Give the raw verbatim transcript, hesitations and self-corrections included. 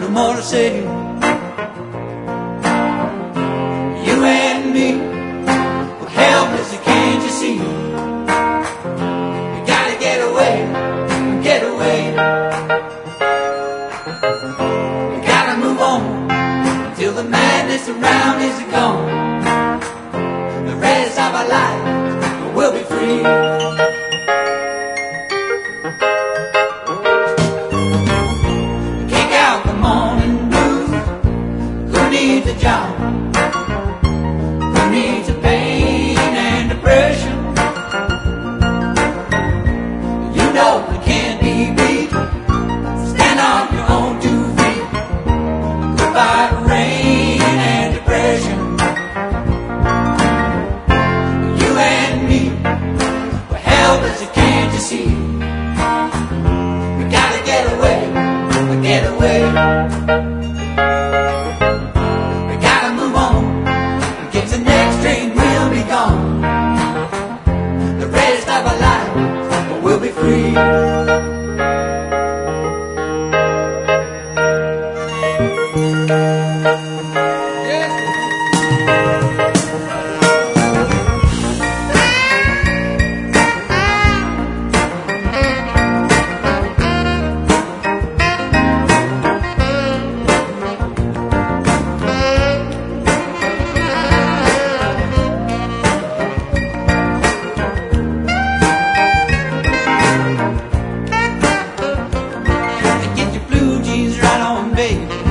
no more to say. You and me, we're helpless, can't you see? We gotta get away, get away. We gotta move on till the madness around is gone. The rest of our life we'll be free. Kick out the morning blues. Who needs a job? Who needs a pain and depression? You know it can't be beat. Stand on your own two feet. Goodbye to rain and depression. You and me, we're helpless, can't you see? We gotta get away, get away. We gotta move on. Get the next train, we'll be gone. The rest of our life, we'll be free. Baby,